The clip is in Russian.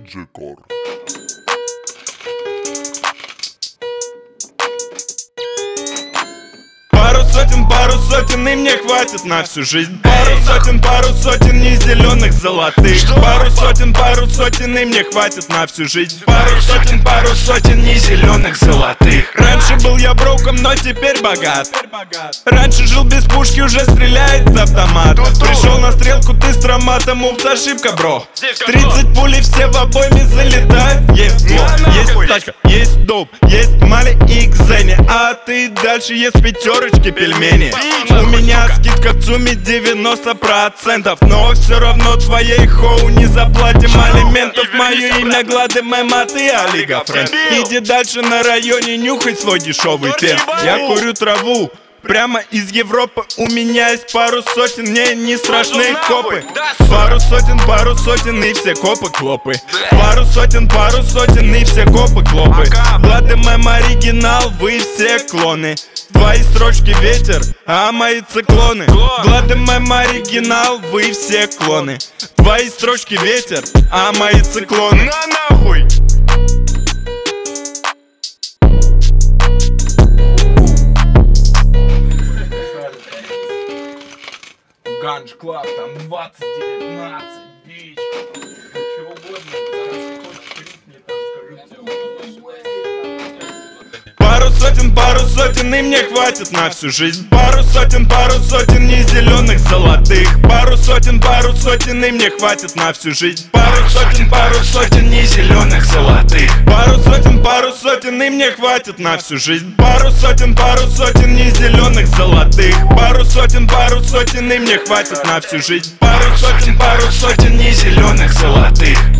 DJ Core. Пару сотен, и мне хватит на всю жизнь. Пару сотен, не зеленых, золотых. Пару сотен, и мне хватит на всю жизнь. Пару сотен, не зеленых, золотых. Раньше был я броком, но теперь богат. Раньше жил без пушки, уже стреляет автомат. Пришел на стрелку, ты с травматом, упс, ошибка, бро. 30 пулей, все в обойме залетают. Есть флоу, есть тачка, есть доп, есть мали и кзени. А ты дальше есть пятерочки, пельмени. У меня скидка в ЦУМе 90%, но все равно твоей хоу не заплатим алиментов. Мое имя Глады, моя мать и Олига Френд. Иди дальше на районе, нюхай свой дешевый фен. Я курю траву прямо из Европы. У меня есть пару сотен, мне не страшны копы. Пару сотен, и все копы клопы. Пару сотен, и все копы клопы. Глады, мэм, оригинал, вы все клоны. Твои строчки ветер, а мои циклоны. Глады, мэм, оригинал, вы все клоны. Твои строчки ветер, а мои циклоны. На нахуй! Ганж Клаб, там 2019, бич. Чего угодно, зараз хочешь крикни, там скажи. Пару сотен, и мне хватит на всю жизнь. Пару сотен, не зеленых, золотых. Пару сотен, и мне хватит на всю жизнь. Пару сотен, не зеленых, золотых. Пару сотен, и мне хватит на всю жизнь. Пару сотен, не зеленых, золотых. Пару сотен, и мне хватит на всю жизнь. Пару сотен, не зеленых, золотых.